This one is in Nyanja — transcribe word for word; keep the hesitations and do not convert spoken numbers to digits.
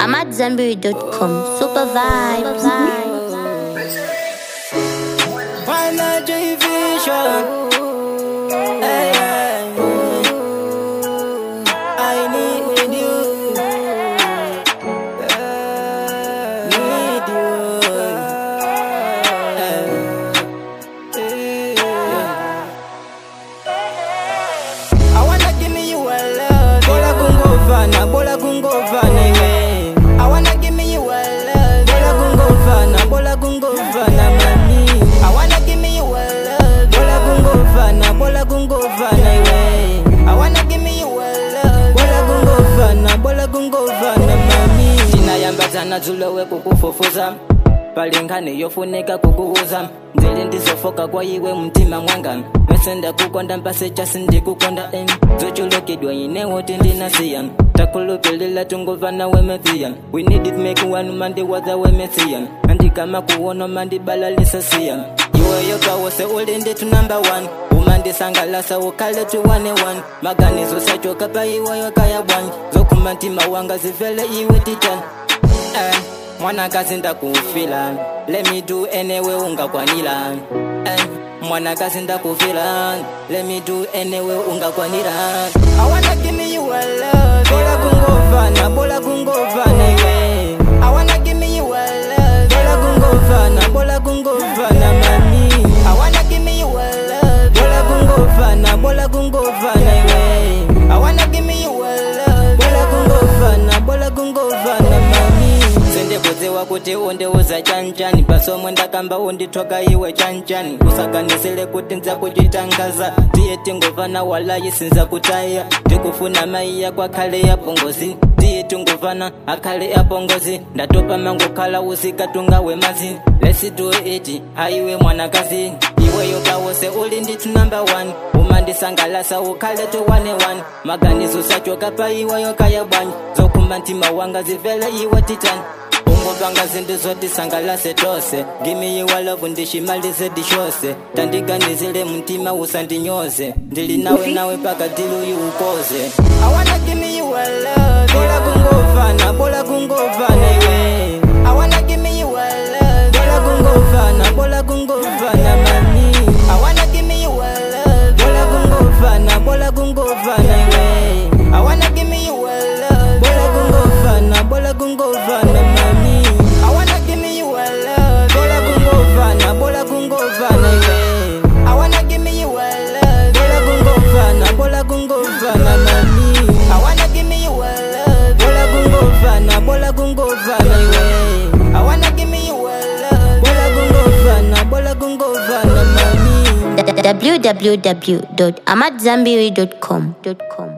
ahmad zambiri dot com. Super vibes. Final division. Hey, hey, I need you. Need you. I wanna give me you a love. Bola kungovana, bola kungovana, yeah. I wanna give me you a love. Bola kungovana, bola kungovana, mami. I wanna give me you a love. Bola kungovana, bola kungovana, yeah. I wanna give me you a love. Bola kungovana, bola kungovana, mami. Tinayambazana tulowe kukufufuza. Palingane yofunika kukuuza. Nzeli ndizofoka kwa iwe mtima mwanga. Mesenda kukonda mpase chasi ndikukonda em. Zochulokidwa ine wote ndinasiya. Takulupilila tungovana wemethia. We need it make one mandi waza wemethia. Andi kama kuwono mandi balalisa siya. Iwe yoka wose ulindi tu number one. Umandi sangalasa ukale tu one one. Maganizo sachoka pa iwe yoka ya one. Zokumanti mawanga zivele iwe titan. Eh. Mwana kazi ndakufila, let me do anyway ungakwanila. Eh, mwana kazi ndakufila, let me do anyway ungakwanila. I wanna give me you a love. Bola kungovana, bola kungovana, yeah. I wanna give me you a love. Bola kungovana, bola kungovana, mami. I wanna give me you a love. Bola kungovana, bola kungovana, yeah. I wanna give me you a love. Bola kungovana, bola kungovana, mami. Sende boze wakuti unde uza chanchani. Paso mwenda kamba unditoka iwe chanchani. Usakanisile kuti nza kujitangaza. Tiye tingovana wala isinza kutaya. Tikufuna maiya kwa kale ya pongozi. Tiye tingovana akale ya pongozi. Ndatopa mango kala usika tungawe mazi. Let's do it, haiwe mwana kazi. Iwe yoka wose ulindi tu number one. Umandi sangalasa ukale tu one one. Maganizo sachoka pa iwe yoka ya banyi. Zokumanti mawanga zivele iwe titan. Ungobanga zindu zoti sangalase tose. Give me your love ndishimalize dishose. Tandiganizile mtima usandinyoze. Ndili nawe nawe paka dilu yukoze. I wanna give me you a love. Bola kungovana, bola kungovana, yeah. I wanna give me you a love. Bola kungovana, bola kungovana, mami. I wanna give me you a love. Bola kungovana, bola kungovana, yeah. I wanna give me you a love. Bola kungovana, bola kungovana, mami. I wanna give me you a love. Bola kungovana, bola kungovana, yeah. I wanna give me you a love. Bola kungovana, bola kungovana, mami. I wanna give me you a love. Bola kungovana, bola kungovana, yeah. I wanna give me you a love. Bola kungovana, bola kungovana, mami. w w w dot ahmad zambiri dot com.